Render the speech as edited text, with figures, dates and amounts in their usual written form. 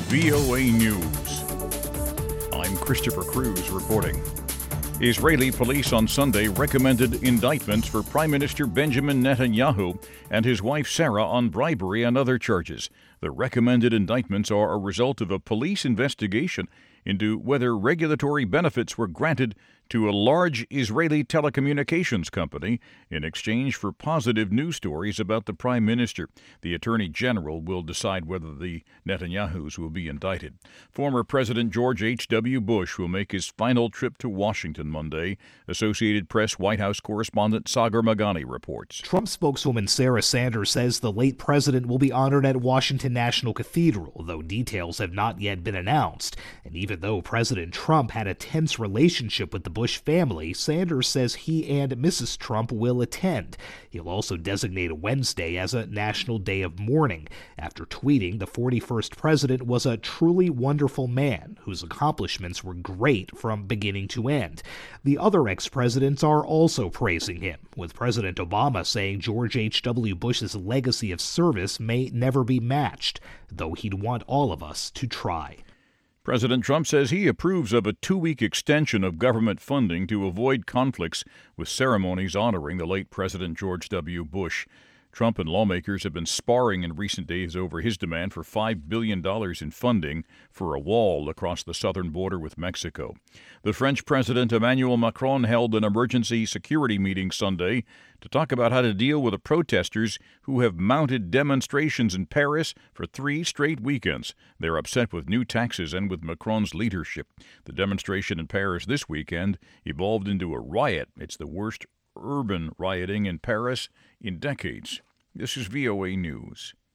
VOA News. I'm Christopher Cruz reporting. Israeli police on Sunday recommended indictments for Prime Minister Benjamin Netanyahu and his wife Sarah on bribery and other charges. The recommended indictments are a result of a police investigation into whether regulatory benefits were granted to a large Israeli telecommunications company in exchange for positive news stories about the Prime Minister. The Attorney General will decide whether the Netanyahus will be indicted. Former President George H.W. Bush will make his final trip to Washington Monday. Associated Press White House correspondent Sagar Magani reports. Trump spokeswoman Sarah Sanders says the late president will be honored at Washington National Cathedral, though details have not yet been announced. And even though President Trump had a tense relationship with the Bush family, Sanders says he and Mrs. Trump will attend. He'll also designate Wednesday as a national day of mourning, after tweeting the 41st president was a truly wonderful man whose accomplishments were great from beginning to end. The other ex-presidents are also praising him, with President Obama saying George H.W. Bush's legacy of service may never be matched, though he'd want all of us to try. President Trump says he approves of a 2-week extension of government funding to avoid conflicts with ceremonies honoring the late President George W. Bush. Trump and lawmakers have been sparring in recent days over his demand for $5 billion in funding for a wall across the southern border with Mexico. The French President Emmanuel Macron held an emergency security meeting Sunday to talk about how to deal with the protesters who have mounted demonstrations in Paris for 3 straight weekends. They're upset with new taxes and with Macron's leadership. The demonstration in Paris this weekend evolved into a riot. It's the worst urban rioting in Paris in decades. This is VOA News.